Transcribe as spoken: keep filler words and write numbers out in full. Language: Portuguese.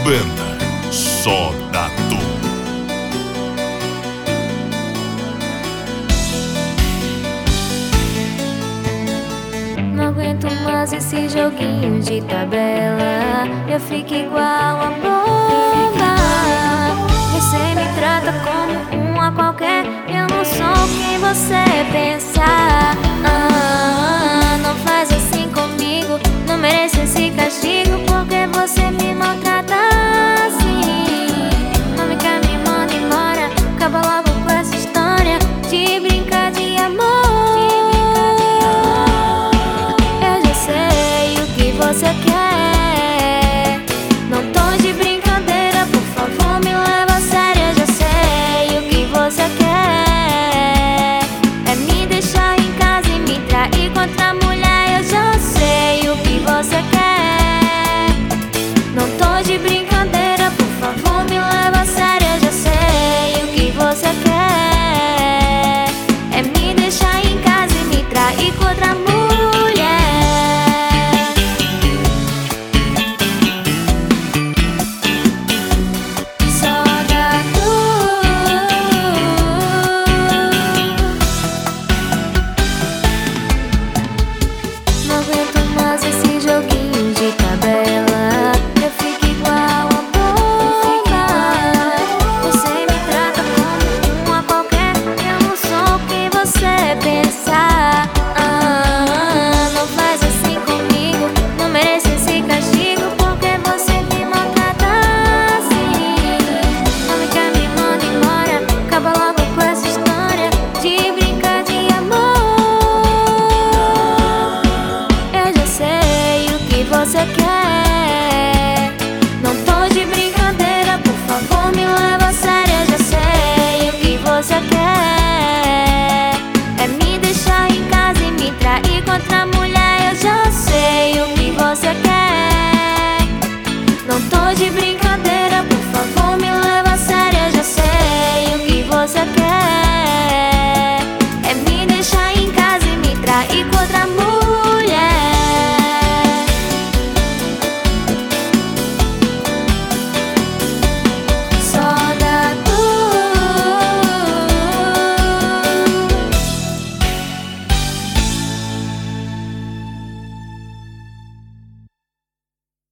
Banda Só da Tu. Não aguento mais esse joguinho de tabela. Eu fico igual a boba. Você me trata como uma qualquer. Eu não sou quem você pensa. ah, Não faz assim comigo. Não mereço esse castigo, porque você me maltrata assim. Não me quer, me manda embora. Acaba logo com essa história de brincar de amor. Você quer? Não tô de brincadeira, por favor me leva a sério. Eu já sei o que você quer. É me deixar em casa e me trair com outra mulher. Eu já sei o que você quer. Não tô de brincadeira, por favor me leva a sério. Eu já sei o que você quer. É me deixar em casa e me trair com outra mulher. Esse joguinho de tabela, eu fico igual a boba. Você me trata como uma qualquer. Eu não sou o que você pensa. ah, Não faz assim comigo. Não mereço esse castigo, porque você me maltrata assim. Não me quer, me manda embora. Acaba logo com essa história de brincar de amor. Você quer? Não tô de brincadeira, por favor me leva a sério. Eu já sei o que você quer. É me deixar em casa e me trair com outra mulher. Eu já sei o que você quer. Não tô de brincadeira, por favor me leva a sério. Eu já sei o que você quer.